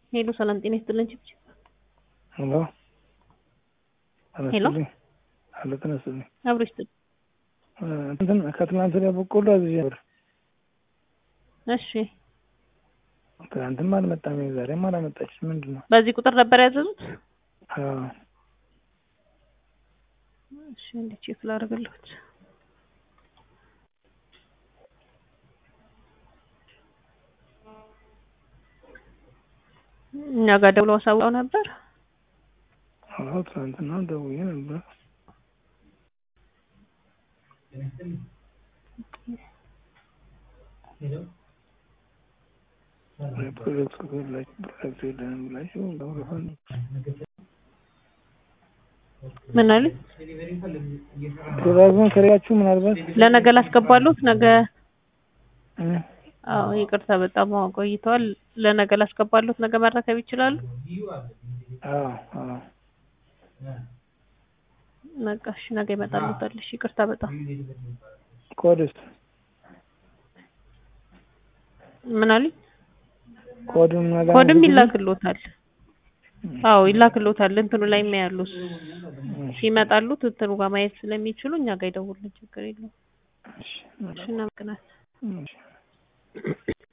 ሄሎ ሰላም ጤና ይስጥልን ቺፕ ሄሎ ሄሎ አለ ተነስልኝ አብሮ ይስጥል እንትን ከትናንት ወዲያ በቆሎ አዝዤ ነበር። እሺ ትናንትም አልመጣም ዛሬም አላመጣችም። ምንድነው? በዚህ ቁጥር ነበር ያዘዙት? አዎ እሺ እንዴ ቼክ ላድርግልዎት። እኛ ጋር ደውለው አሳውቀው ነበር። አዎ ትናንትና ደውዬ ነበር። ምን አለ? ፕሮግራሙን ከሪያችሁ ምናልባት ለነገ ላስገባሉት ነገ አዎ ይቅርታ በጣም ቆይቷል። ለነገ ላስገባሉት ነገ መረከብ ይችላሉ? አዎ ነጋሽ ነገ ይመጣሉታል። እሺ ይቅርታ በጣም ኮድስ ምን አለ? ኮድም ይላክልዎታል። አዎ ይላክልዎታል። እንትኑ ላይ የሚያሉት ሲመጣሉት እንትኑ ጋር ማየት ስለሚችሉ እኛ ጋር ይደውሉልን ችግር የለውም። እሺ እናመሰግናለን።